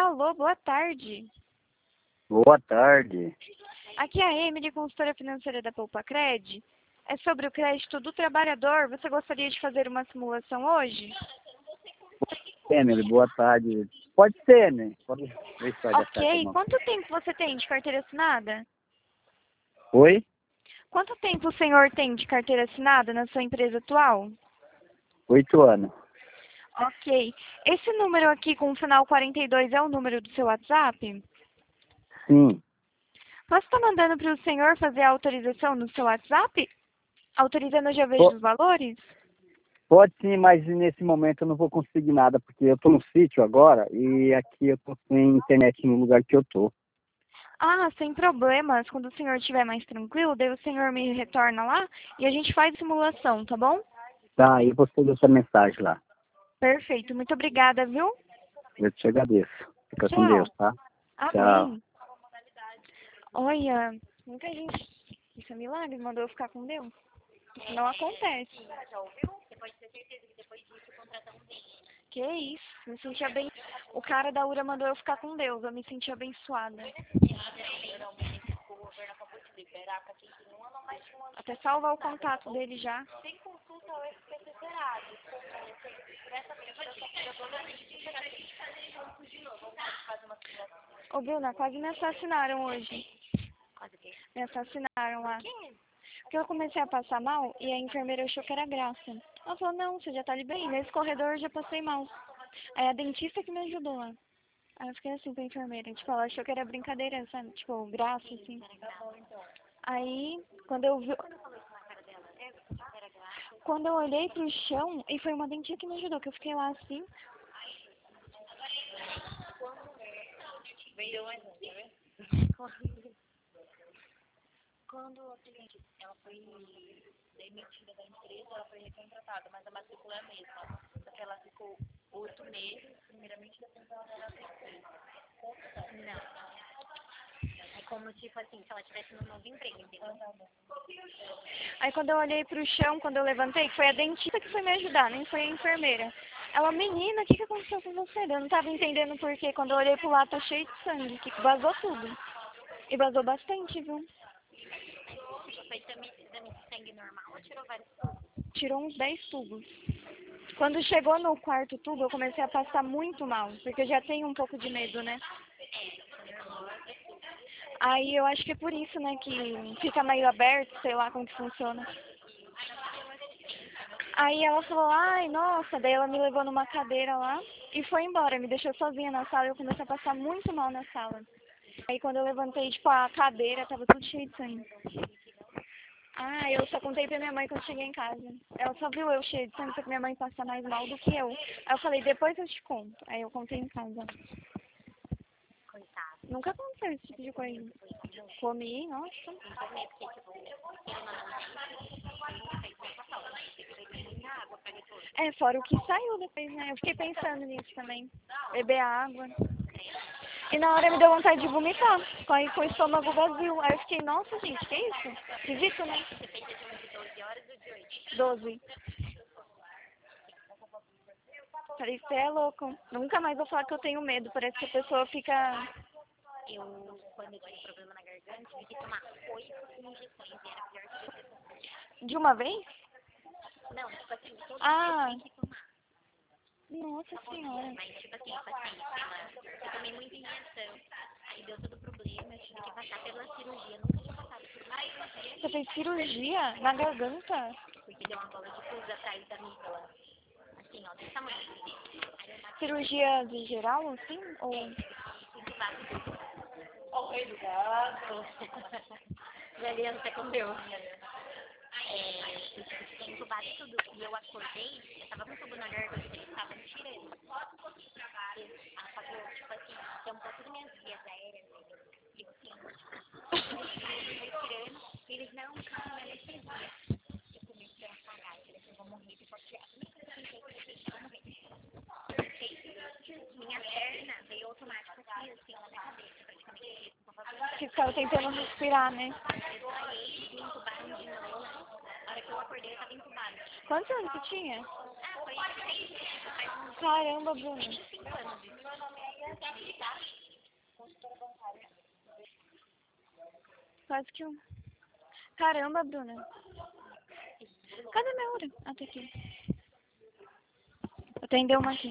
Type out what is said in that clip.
Alô, boa tarde. Boa tarde. Aqui é a Emily, consultora financeira da Poupacred. É sobre o crédito do trabalhador. Você gostaria de fazer uma simulação hoje? Emily, boa tarde. Pode ser, né? Pode ver se pode achar Ok. alguma coisa. Quanto tempo você tem de carteira assinada? Oi? Quanto tempo o senhor tem de carteira assinada na sua empresa atual? 8 anos. Ok. Esse número aqui com o final 42 é o número do seu WhatsApp? Sim. Posso estar mandando para o senhor fazer a autorização no seu WhatsApp? Autorizando já vejo Po- os valores? Pode sim, mas nesse momento eu não vou conseguir nada, porque eu tô no sítio agora e aqui eu tô sem internet no lugar que eu tô. Ah, sem problemas. Quando o senhor estiver mais tranquilo, daí o senhor me retorna lá e a gente faz simulação, tá bom? Tá, aí você deixa a mensagem lá. Perfeito. Muito obrigada, viu? Eu te agradeço. Fica com Tchau. Deus, tá? Tchau. Amém. Olha, muita gente, isso é milagre, mandou eu ficar com Deus. Isso não acontece. Que isso, me senti O cara da URA mandou eu ficar com Deus, eu me senti abençoada. Até salvar o contato dele já. Ô, Bruna, quase me assassinaram hoje. Me assassinaram lá. Porque eu comecei a passar mal e a enfermeira achou que era graça. Ela falou, não, você já tá ali bem. Nesse corredor eu já passei mal. Aí a dentista que me ajudou lá. Aí eu fiquei assim com a enfermeira. Tipo, ela achou que era brincadeira, sabe? Tipo, graça, assim. Aí, quando eu olhei pro chão, e foi uma dentista que me ajudou, que eu fiquei lá assim. Quando a cliente ela foi demitida da empresa, ela foi recontratada, mas a matrícula é a mesma. Só que ela ficou 8 meses, primeiramente, depois ela era Não. É como, tipo assim, se ela estivesse no novo emprego, entendeu? Aí quando eu olhei pro chão, quando eu levantei, que foi a dentista que foi me ajudar, nem foi a enfermeira. Ela, menina, o que aconteceu com você? Eu não tava entendendo por quê. Quando eu olhei pro lado, tá cheio de sangue, que vazou tudo. E vazou bastante, viu? Foi exame de sangue normal ou tirou vários? Tirou uns 10 tubos. Quando chegou no quarto tubo, eu comecei a passar muito mal, porque eu já tenho um pouco de medo, né? Aí eu acho que é por isso, né, que fica meio aberto, sei lá como que funciona. Aí ela falou, ai, nossa, daí ela me levou numa cadeira lá e foi embora, me deixou sozinha na sala e eu comecei a passar muito mal na sala. Aí quando eu levantei, tipo, a cadeira tava tudo cheio de sangue. Ah, eu só contei pra minha mãe quando cheguei em casa. Ela só viu eu cheio de sangue, porque minha mãe passa mais mal do que eu. Aí eu falei, depois eu te conto. Aí eu contei em casa. Coitado. Nunca aconteceu esse tipo de coisa. Comi, nossa. É, fora o que saiu depois, né? Eu fiquei pensando nisso também. Beber água. E na hora me deu vontade de vomitar, com o estômago vazio. Aí eu fiquei, nossa, gente, que isso? Esquisito, né? 12. Falei, você é louco. Nunca mais vou falar que eu tenho medo. Parece que a pessoa fica... Eu, quando eu tive problema na garganta, tive que tomar 8 injeções e era pior que depressão. De uma vez? Não, tipo assim, todo Ah, dia tem que tomar. nossa senhora. Mas, tipo assim, paciência, eu tomei muita injeção. Aí deu todo problema, eu tive que passar pela cirurgia. Nunca tinha passado por uma cirurgia. Você fez cirurgia na garganta? Porque deu uma bola de pus atrás da amígdala. Assim, ó, desse tamanho. Aí eu bati Cirurgia de geral, assim? Ou... entubado. Oi, do gato. Aliança com Deus. Eu fiquei entubada e tudo. E eu acordei, eu tava com tubo na garganta e eles estavam tirando. Ela falou, tipo assim, tem um pouco de minhas vias aéreas. E assim, eles tirando. E eles não, calma, anestesia. Eu comecei a apagar. Eu falei assim, vou morrer de qualquer jeito. Eu vou morrer. Minha perna veio automático assim, na minha cabeça, praticamente. Que ficava tentando respirar, né? Eu saí, me entubaram de novo. Na hora que eu acordei, eu tava entubada. Quantos anos você tinha? Ah, foi isso. Faz uns Caramba, Bruno. 25 anos isso. Quase que um. Caramba, Bruna. Cadê minha hora? Ah, tá aqui. Atendeu uma aqui.